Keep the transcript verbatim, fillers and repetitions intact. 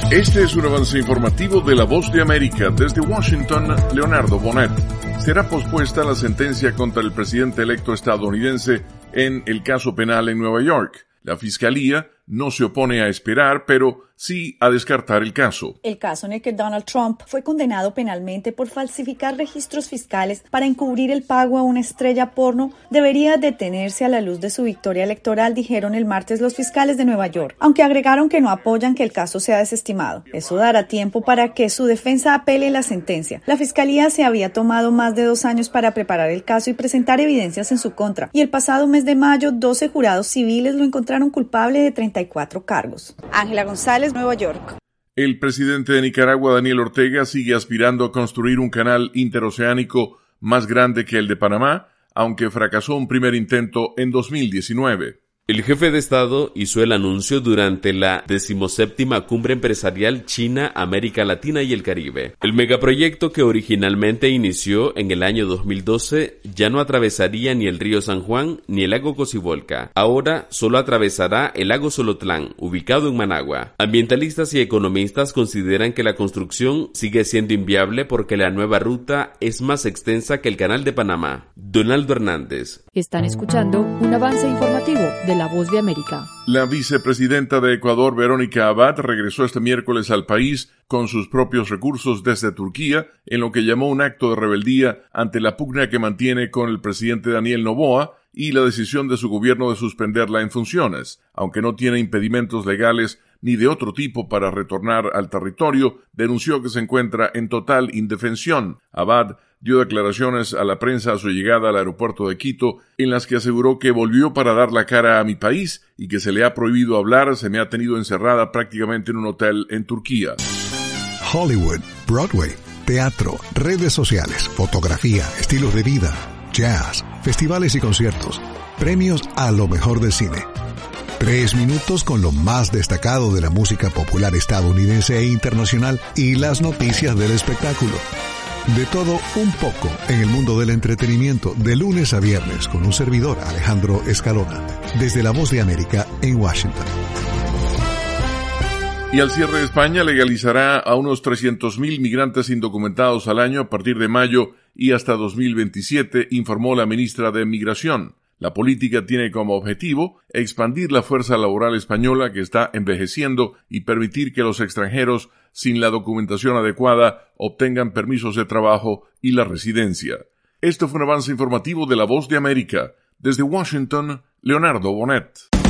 Este es un avance informativo de La Voz de América. Desde Washington, Leonardo Bonet. Será pospuesta la sentencia contra el presidente electo estadounidense en el caso penal en Nueva York. La Fiscalía no se opone a esperar, pero sí a descartar el caso. El caso en el que Donald Trump fue condenado penalmente por falsificar registros fiscales para encubrir el pago a una estrella porno debería detenerse a la luz de su victoria electoral, dijeron el martes los fiscales de Nueva York, aunque agregaron que no apoyan que el caso sea desestimado. Eso dará tiempo para que su defensa apele la sentencia. La Fiscalía se había tomado más de dos años para preparar el caso y presentar evidencias en su contra, y el pasado mes de mayo, doce jurados civiles lo encontraron culpable de treinta y cuatro cargos. Ángela González, Nueva York. El presidente de Nicaragua, Daniel Ortega, sigue aspirando a construir un canal interoceánico más grande que el de Panamá, aunque fracasó un primer intento en dos mil diecinueve. El jefe de Estado hizo el anuncio durante la decimoséptima Cumbre Empresarial China-América Latina y el Caribe. El megaproyecto, que originalmente inició en el año dos mil doce, ya no atravesaría ni el río San Juan ni el lago Cocibolca. Ahora solo atravesará el lago Solotlán, ubicado en Managua. Ambientalistas y economistas consideran que la construcción sigue siendo inviable porque la nueva ruta es más extensa que el Canal de Panamá. Donaldo Hernández. Están escuchando un avance informativo de La Voz de América. La vicepresidenta de Ecuador, Verónica Abad, regresó este miércoles al país con sus propios recursos desde Turquía, en lo que llamó un acto de rebeldía ante la pugna que mantiene con el presidente Daniel Noboa y la decisión de su gobierno de suspenderla en funciones. Aunque no tiene impedimentos legales ni de otro tipo para retornar al territorio, denunció que se encuentra en total indefensión. Abad dio declaraciones a la prensa a su llegada al aeropuerto de Quito, en las que aseguró que volvió para dar la cara a mi país y que se le ha prohibido hablar, se me ha tenido encerrada prácticamente en un hotel en Turquía. Hollywood, Broadway, teatro, redes sociales, fotografía, estilos de vida, jazz, festivales y conciertos, premios a lo mejor del cine. Tres minutos con lo más destacado de la música popular estadounidense e internacional y las noticias del espectáculo. De todo un poco en el mundo del entretenimiento, de lunes a viernes, con un servidor, Alejandro Escalona, desde La Voz de América en Washington. Y al cierre de España legalizará a unos trescientos mil migrantes indocumentados al año a partir de mayo y hasta dos mil veintisiete, informó la ministra de Migración. La política tiene como objetivo expandir la fuerza laboral española que está envejeciendo y permitir que los extranjeros sin la documentación adecuada obtengan permisos de trabajo y la residencia. Esto fue un avance informativo de La Voz de América. Desde Washington, Leonardo Bonet.